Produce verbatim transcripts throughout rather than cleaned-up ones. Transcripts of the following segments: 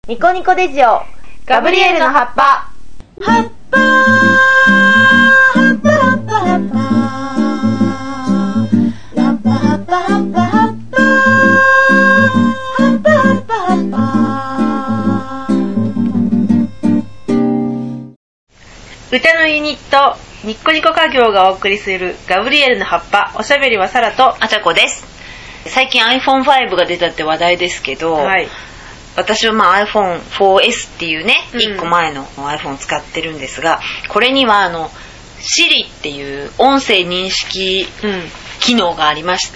ニコニコデジオガブリエルの葉っぱ。葉っぱ葉っぱ葉っぱ葉っぱ葉っぱ葉っぱ葉っぱ葉っぱ葉っぱ葉っぱ葉っぱ。歌のユニットニッコニコ家業がお送りするガブリエルの葉っぱ。おしゃべりはサラとあちゃこです。最近 アイフォンファイブ が出たって話題ですけど、 はい、 私はまあ アイフォンフォーエス っていうね、 うん、 いっこまえの iPhone を使ってるんですが、これにはあの Siri っていう音声認識機能がありまして、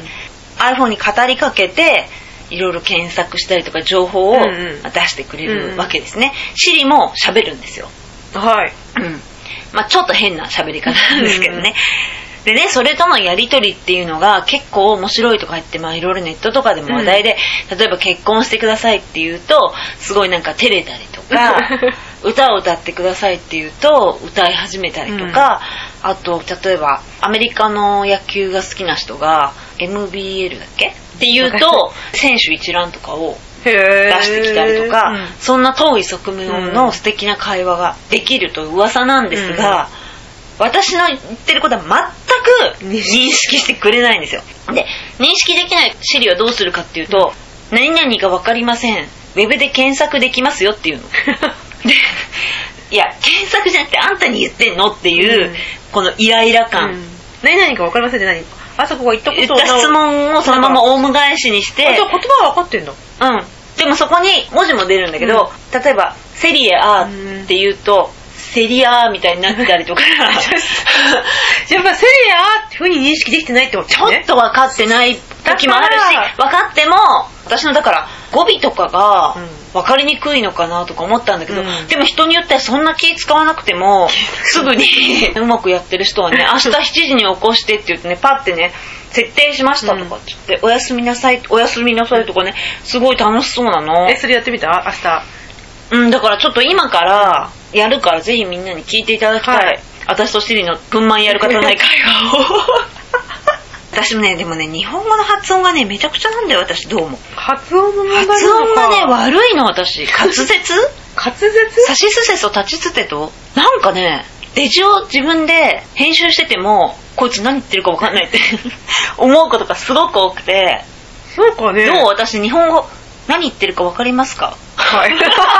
うん、iPhone に語りかけていろいろ検索したりとか情報を出してくれるわけですね。うんうん、Siri も喋るんですよ。 はい。 うん。まあちょっと変な喋り方なんですけどね。うん、でね、それとのやりとりっていうのが結構面白いとか言って、まあいろいろネットとかでも話題で、うん、例えば結婚してくださいって言うとすごいなんか照れたりとか歌を歌ってくださいって言うと歌い始めたりとか、うん、あと例えばアメリカの野球が好きな人が エムビーエル だっけって言うと選手一覧とかを出してきたりとか、うん、そんな遠い側面の素敵な会話ができるという噂なんですが、うん、私の言ってることは全く認識してくれないんですよ。で、認識できないシリはどうするかっていうと、うん、何々が分かりません、ウェブで検索できますよっていうので、いや検索じゃなくてあんたに言ってんのっていう、うん、このイライラ感、うん、 何々か分かりませんって何、あそこが言ったこと言った質問をそのままオウム返しにして、 あ、じゃあ言葉は分かってんだ。 うん。でもそこに文字も出るんだけど、うん、例えばセリエアーって言うと、セリアーみたいになったりとかやっぱセリアーってふうに認識できてないってことね。ちょっと分かってない時もあるし、分かっても私のだから語尾とかが分かりにくいのかなとか思ったんだけど、うん、でも人によってはそんな気使わなくてもすぐにうまくやってる人はね、明日しちじに起こしてって言ってね、パッてね設定しましたとかって言って、うん、おやすみなさいおやすみなさいとかね、すごい楽しそうなの。 え、それやってみた？明日。 うん、だからちょっと今からやるからぜひみんなに聞いていただきたい、はい、私とシリのプンマンやる方ない会話を私もね、でもね、日本語の発音がねめちゃくちゃなんだよ私。どうも発音の問題なのか。 発音がね悪いの私。滑舌滑舌さしすせそ立ちつてとなんかね、デジを自分で編集しててもこいつ何言ってるか分かんないって思うことがすごく多くて。 そうかね。 どう？私日本語何言ってるか分かりますか？はい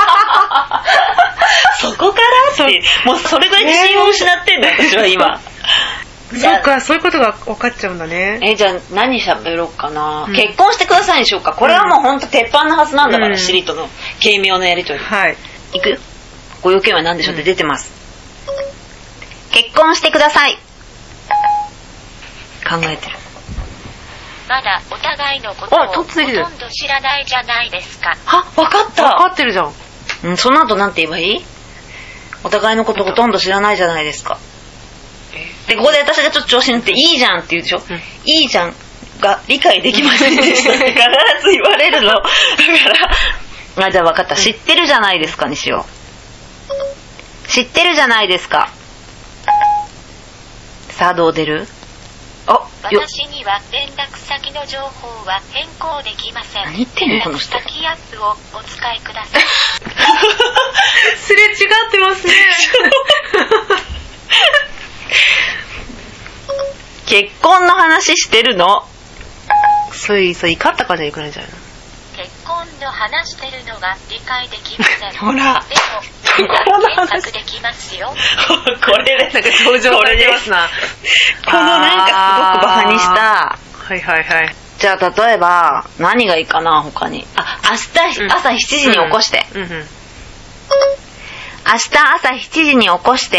そこからってもうそれぐらい自信を失ってんだ、私は今そうか、そういうことが分かっちゃうんだね。 え、じゃあ何喋ろうかな、うん、結婚してくださいにしようか。これはもうほんと鉄板のはずなんだから、うん、シリとの軽妙なやりとり。 はい、 いくよ。ご用件は何でしょうって出てます、うん、結婚してください。考えてる。 まだお互いのことをほとんど知らないじゃないですか。 あ、分かった。 分かってるじゃん。 うん、その後なんて言えばいい？お互いのことほとんど知らないじゃないですか。で、ここで私がちょっと調子に乗っていいじゃんって言うでしょ、うん、いいじゃんが理解できませんでしたって必ず言われるの。だからあ、じゃあ分かった、うん、知ってるじゃないですかにしよう。知ってるじゃないですか。さあどう出る？ あ、私には連絡先の情報は変更できません。 何言ってんのこの人。 連絡先アップをお使いください。 すれ違ってますね。 結婚の話してるの。 そういう、そう怒ったからじゃいくないんじゃないの。 結婚の話してるのが理解できません。 ほら。 でも検索できますよ。 これでなんか登場されてますな。 このなんかすごくバカにした。 はいはいはい。 じゃあ例えば何がいいかな他に。あ、明日、うん、朝しちじに起こして。うんうんうん、明日朝しちじに起こして。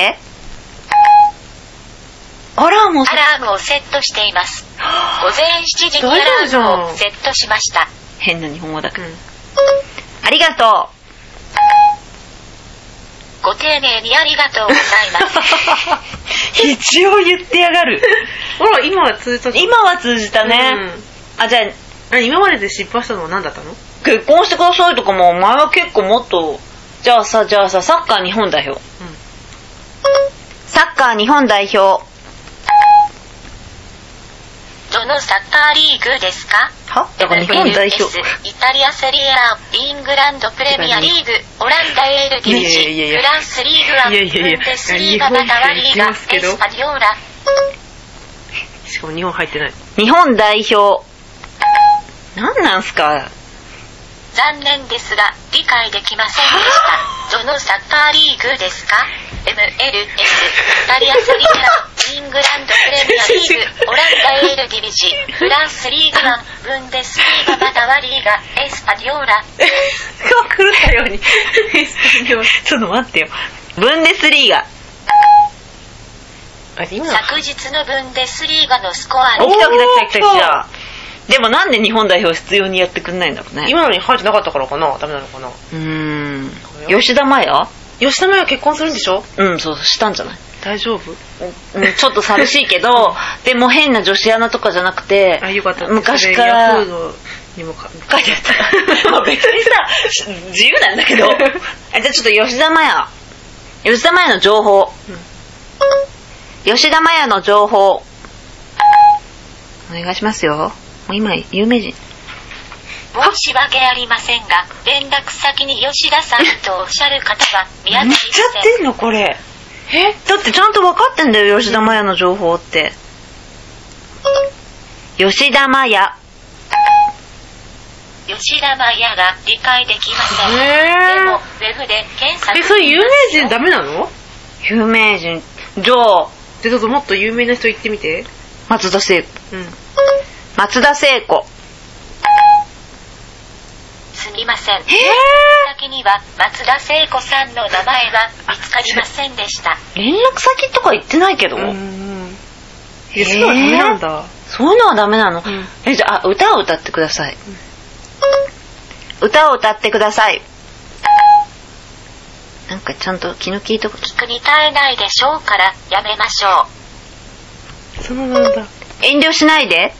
アラームをアラームをセットしています。午前しちじにアラームをセットしました。 変な日本語だから、うん、ありがとう。 ご丁寧にありがとうございます。 一応言ってやがる。 ほら、今は通じた。 今は通じたね、うん、あ、じゃあ今までで失敗したのは何だったの？ 結婚してくださいとかも前は結構もっと。じゃあさじゃあさサッカー日本代表、うん、サッカー日本代表。 どのサッカーリーグですか？ は？だから日本代表。 イタリアセリエ A、イングランドプレミアリーグ、オランダエールディビジ、フランスリーグワン、ブンデスリーガ、バタワリーガ、エスパディオーラ。 しかも日本入ってない。 日本代表。何なんすか？ 残念ですが理解できませんでした。どのサッカーリーグですか？ エムエルエス、イタリアセリエ A、イングランドプレミアリーグ、オランダエールディビジ、フランスリーグワン、ブンデスリーガ、バタワリーガ、エスパディオーラ。 狂ったように。 ちょっと待ってよ。ブンデスリーガ。 昨日のブンデスリーガのスコアに。 来た来た来た来た来た。でもなんで日本代表必要にやってくんないんだろうね。 今のに入ってなかったからかな。ダメなのかな。うーん。吉田麻也？ 吉田麻也結婚するんでしょ？ うん、そうしたんじゃない？ 大丈夫？ うん、ちょっと寂しいけど、でも変な女子アナとかじゃなくて、 あ、よかった。 昔からヤフードにも書いてあった。まあ別にさ、自由なんだけど。じゃあちょっと吉田麻也。吉田麻也の情報。うん、吉田麻也の情報。お願いしますよ。もう今有名人。 申し訳ありませんが、連絡先に吉田さんとおっしゃる方が見当たりません。 言っちゃってんのこれ。え？だってちゃんと分かってんだよ、吉田麻也の情報って。吉田麻也。 吉田麻也が理解できません。でもウェブで検索。 え、それ有名人ダメなの？ 有名人。じゃあ。 で、どうぞもっと有名な人言ってみて。 松田聖子。 うん。 松田聖子。 すみません。えー、先には松田聖子さんの名前は見つかりませんでした。 連絡先とか言ってないけど。うんうん。え、そういうのはダメなんだ。 そういうのはダメなの？うん、え、じゃあ、歌を歌ってください。うん、歌を歌ってください。なんかちゃんと気の利いたこと。 聞くに耐えないでしょうからやめましょう。そうなんだ。 遠慮しないで。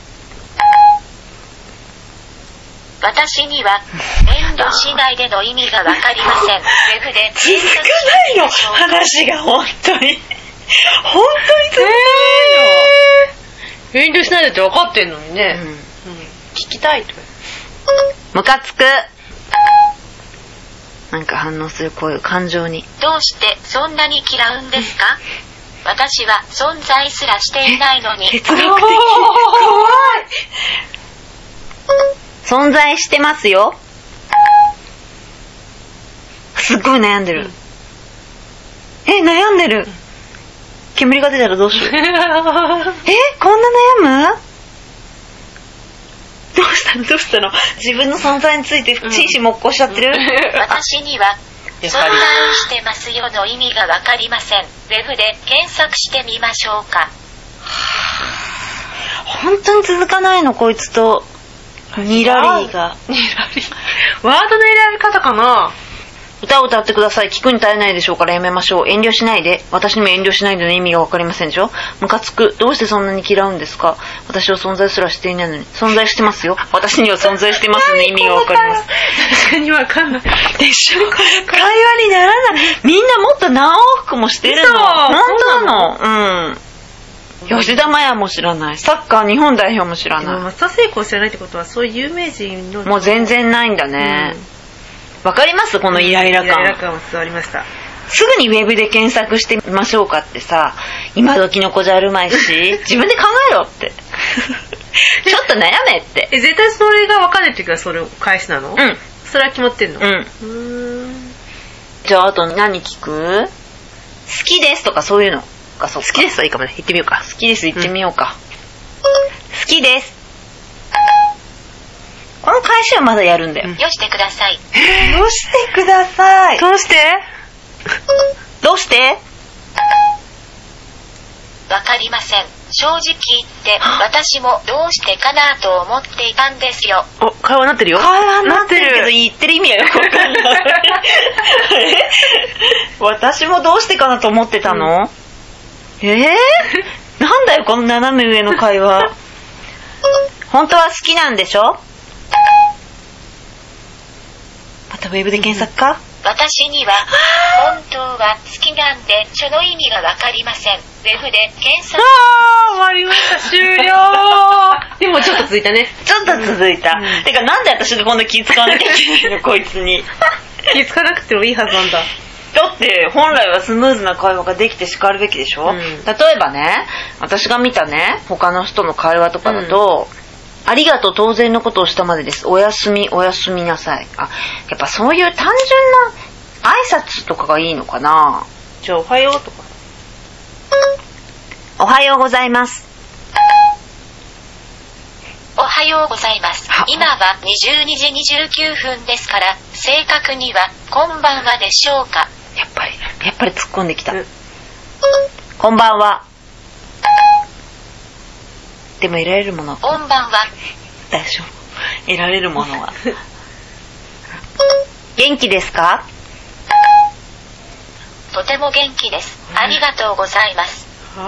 私には遠慮しないでの意味がわかりません。ウェブで続かないの話が本当に本当に続かないの。遠慮しないでって分かってんのにね。うんうん、聞きたいと。 ムカつく。なんか反応する声を感情に。 どうしてそんなに嫌うんですか？私は存在すらしていないのに。 哲学的。怖い。存在してますよ。すっごい悩んでる。うん、え、悩んでる。煙が出たらどうしよう。え、こんな悩む？どうしたのどうしたの？自分の存在について真摯黙考しちゃってる？うん、 私には存在してますよの意味がわかりません。ウェブで検索してみましょうか。 本当に続かないのこいつと。ニラリーが。 ニラリー。ワードの選び方かな？ 歌を歌ってください。聞くに耐えないでしょうからやめましょう。遠慮しないで。私にも遠慮しないでの意味がわかりませんでしょ。ムカつく。どうしてそんなに嫌うんですか？私は存在すらしていないのに。存在してますよ。私には存在してますの意味がわかります。 確かにわかんない。 でしょ？会話にならない。みんなもっと何往復もしてるの。本当なの？うん。吉田麻也も知らない。サッカー日本代表も知らない。 松田聖子を知らないってことはそういう有名人のもう全然ないんだね。わ、うん、かりますこのイライラ感。 イライラ感は伝わりました。 すぐにウェブで検索してみましょうかってさ、今時の子じゃあるまいし、自分で考えろって。ちょっと悩めって。 え、絶対それがわかんないっていうかそれを返しなの？ うん。 それは決まってんの？ うん。うーん。じゃああと何聞く？好きですとかそういうの。好きですはいいかもね。行ってみようか。 好きです行ってみようか。うん、好きです。この返しはまだやるんだよ。 よしてください。よしてください。 どうして？ どうして？ わかりません。正直言って私もどうしてかなと思っていたんですよ。 お、会話になってるよ。 会話になってるけど言ってる意味はよくわかんない。私もどうしてかなと思ってたの？うん、えー、なんだよこの斜め上の会話。本当は好きなんでしょ？またウェブで検索か？ 私には本当は好きなんでその意味がわかりません。ウェブで検索。 あー、終わりました。終了。でもちょっと続いたね。 ちょっと続いた、うん、てかなんで私がこんな気使わなきゃいけないのこいつに。 気使わなくてもいいはずなんだ。 だって本来はスムーズな会話ができてしかるべきでしょ、うん、例えばね、私が見たね他の人の会話とかだと、うん、ありがとう当然のことをしたまでです、おやすみおやすみなさい。あ、やっぱそういう単純な挨拶とかがいいのかな。 じゃあおはようとか、 おはようございます。 おはようございます。今はにじゅうにじにじゅうきゅうふんですから正確にはこんばんはでしょうか。 やっぱりやっぱり突っ込んできた、うん、こんばんは。でも得られるものはこんばんは大丈夫、得られるものは元気ですか。 とても元気です、ありがとうございます。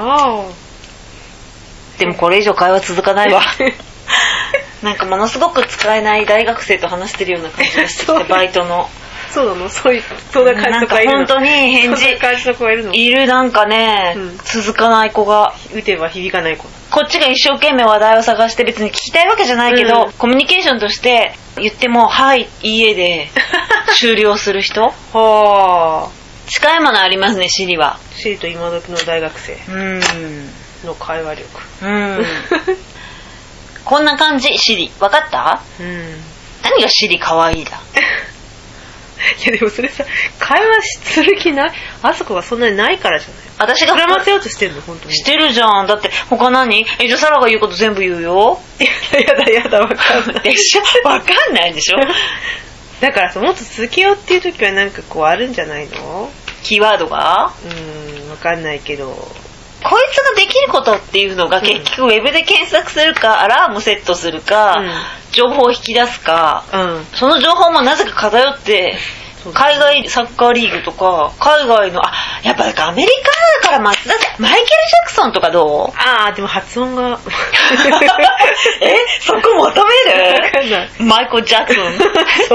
でもこれ以上会話続かないわなんかものすごく使えない大学生と話してるような感じがしてきてバイトの。 そうなの、そういうそんな感じの子がいるの。 なんか本当に返事そんな感じの子がいるの。 いる、なんかね、うん、続かない子が。 打てば響かない子。 こっちが一生懸命話題を探して別に聞きたいわけじゃないけど、うん、コミュニケーションとして言ってもはいいいえで終了する人。はあ。近いものありますね、シリは。 シリと今時の大学生の会話力。うん。 こんな感じ、シリ。わかった？うん。何がシリかわいいだ。 いやでもそれさ、会話する気ない？あそこがそんなにないからじゃない？ 私が膨らませようとしてるの、本当に。 してるじゃん。だって他何？え、じゃあサラが言うこと全部言うよ。 やだやだ、わかんない。 でしょ？わかんないでしょ？ だからさ、もっと続けようっていう時はなんかこうあるんじゃないの？ キーワードが？ うーん、わかんないけど。 こいつができることっていうのが結局ウェブで検索するか、アラームセットするか、うん、情報を引き出すか、うん、その情報もなぜか偏って海外サッカーリーグとか海外の、あ、やっぱアメリカだから松田さん、マイケル・ジャクソンとかどう？ ああ、でも発音がえ、そこ求める？わかんない。マイケル・ジャクソン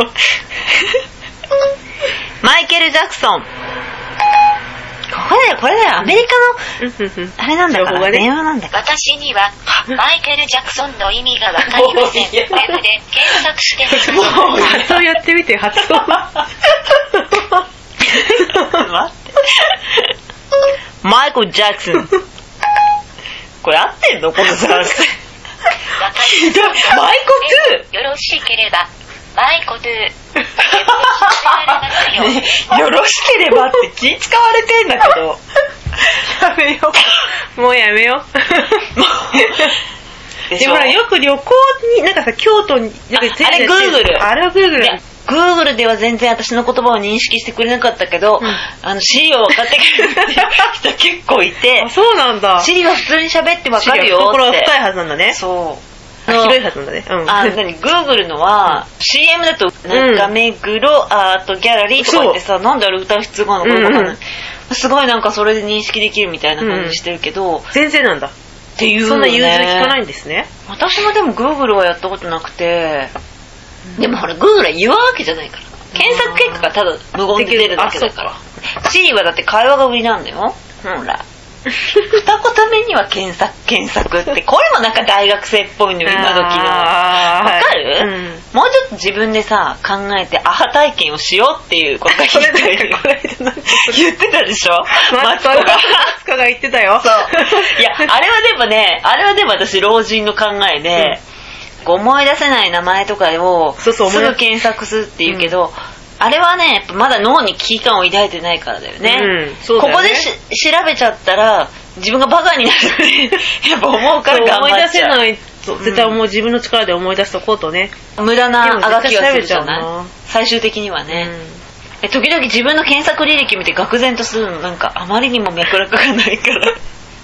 マイケル・ジャクソン、これだよ、これだよ、アメリカのあれなんだから、電話なんだから。 私にはマイケル・ジャクソンの意味がわかりません。ウェブで検索してください。 もう発音やってみて、発音待ってマイケル・ジャクソン、これ合ってんのこのさひどい。マイコトゥー、よろしければマイコトゥーね、よろしければって気使われてんだけどやめよう、もうやめよう。でもほら、よく旅行になんかさ、京都にあ, あれグーグル、 あれはグーグル、 グーグルでは全然私の言葉を認識してくれなかったけど、うん、あのシリを分かってくれるっていう人結構いてあ、そうなんだ。 シリは普通に喋って分かるよって。 心が深いはずなんだね。 そう、 広いはずなんだね。うん、 あ、何、グーグルのは、うん、シーエム だと中目黒アートギャラリーとか言ってさ、なんであれ歌う必要があるのか分かんない、うんうん、すごいなんかそれで認識できるみたいな感じしてるけど、 うん、全然なんだっていう、ね、 そんな融通聞かないんですね。 私もでもグーグルはやったことなくて、うん、でもほらグーグルは言うわけじゃないから、検索結果がただ無言で出るだけだから。シリはだって会話が売りなんだよ。ほら二言目には検索検索ってこれもなんか大学生っぽいのよ今時の。わかる、うん、もうちょっと自分でさ考えてアハ体験をしようっていうことが言って言ってたでしょマツコがマツコが言ってたよ。 そういやあれはでもね、あれはでも私老人の考えで、うん、思い出せない名前とかをすぐ検索するっていうけど、うん、あれはね、やっぱまだ脳に危機感を抱いてないからだよね。うん、そうだよね。ここでし調べちゃったら自分がバカになるってやっぱ思うから頑張っちゃう。思い出せないと絶対思う、自分の力で思い出しとこうとね。無駄なあがきはするじゃない。最終的にはね。うん、時々自分の検索履歴見て愕然とするの、なんかあまりにも脈絡がないから。いやいや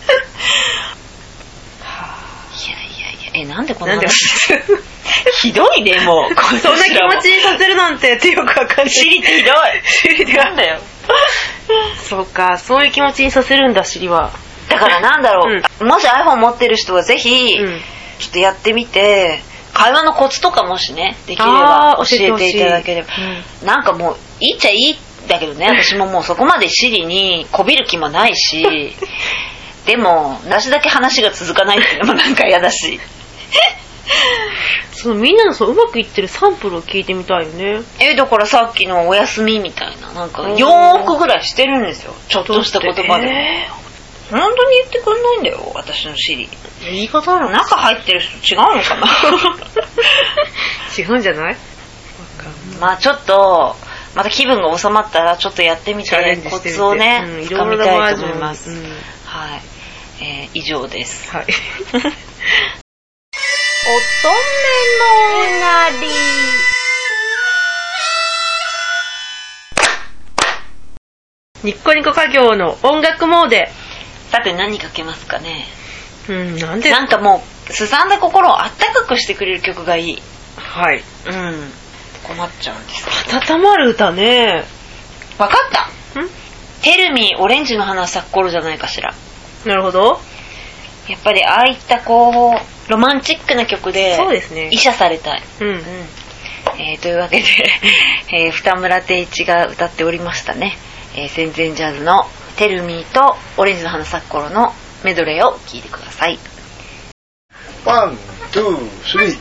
いや、え、なんでこんな話ひどいね、もう。 そんな気持ちにさせるなんてってよくわかんない。 シリってひどい。 シリってなんだよ。そうか、そういう気持ちにさせるんだ、シリは。 だからなんだろう、うん、もし iPhone 持ってる人はぜひ、うん、ちょっとやってみて、会話のコツとかもしね、できれば教えていただければ。うん、なんかもう、 いっちゃいいだけどね、私ももうそこまでシリにこびる気もないしでも私だけ話が続かないっていうのもなんか嫌だしそのみんなのそううまくいってるサンプルを聞いてみたいよね。 えだからさっきのお休みみたいななんかよんおくぐらいしてるんですよ、ちょっとした言葉で、えー、本当に言ってくんないんだよ私のシリ。 言い方なの中入ってる人違うのかな違うんじゃない？ まあちょっとまた気分が収まったらちょっとやってみてコツをね、うん、深めたいと思います、うん、はい、えー、以上です。はい乙女のなりニッコニコ家業の音楽モーデ。 さて何かけますかね。 うん、なんでなんかもうすさんだ心をあったかくしてくれる曲がいい。 はい。 うん。困っちゃうんですけど。温まる歌ね。 わかった。ん？テルミーオレンジの花咲く頃じゃないかしら。 なるほど。 やっぱりああいったこうロマンチックな曲でそうですね。 医者されたい。 うんうん。 えー、というわけで、えー、二村定一が歌っておりましたね。えー、戦前ジャズのテルミーとオレンジの花咲く頃のメドレーを聴いてください。 ワン、ツー、スリー。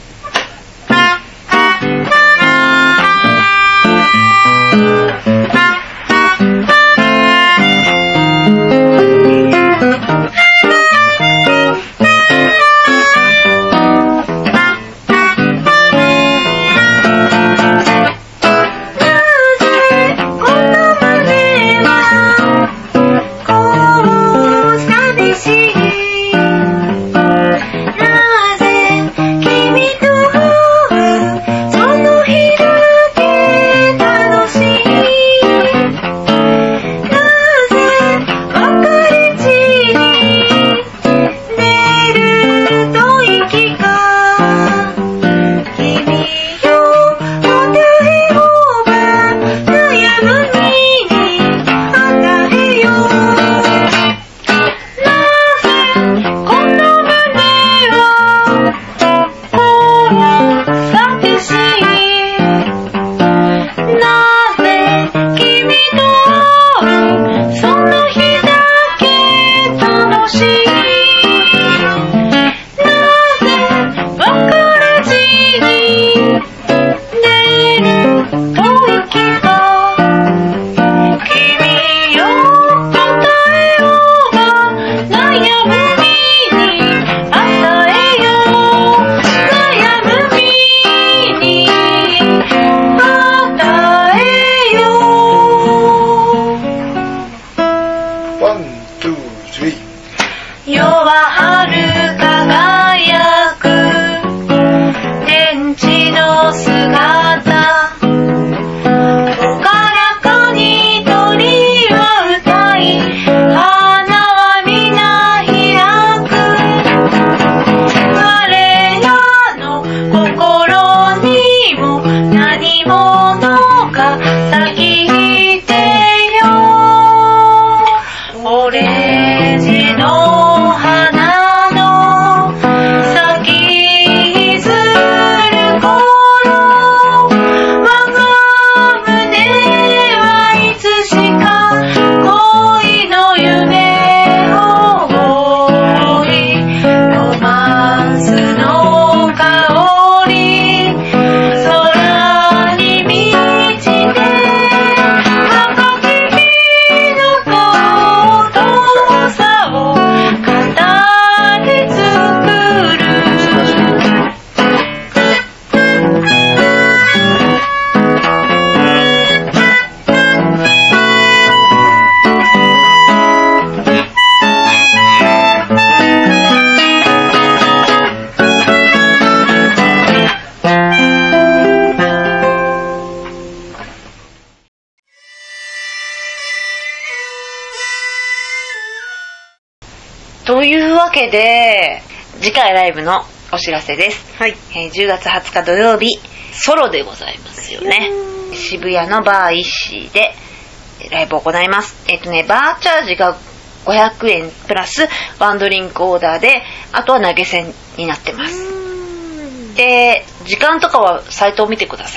というわけで次回ライブのお知らせです、 はい、 えー、じゅうがつはつか土曜日ソロでございますよね。渋谷のバー石でライブを行います。えっとねバーチャージがごひゃくえんプラスワンドリンクオーダーで、あとは投げ銭になってます。で時間とかはサイトを見てください。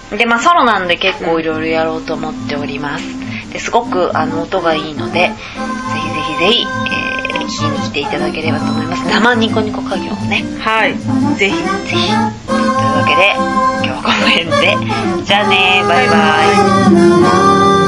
でまあソロなんで結構いろいろやろうと思っております。ですごくあの音がいいのでぜひぜひぜひ、えー、聞きに来ていただければと思います。生ニコニコ家業をね、 はい、ぜひぜひ。 というわけで今日はこの辺で、じゃあね、バイバイ。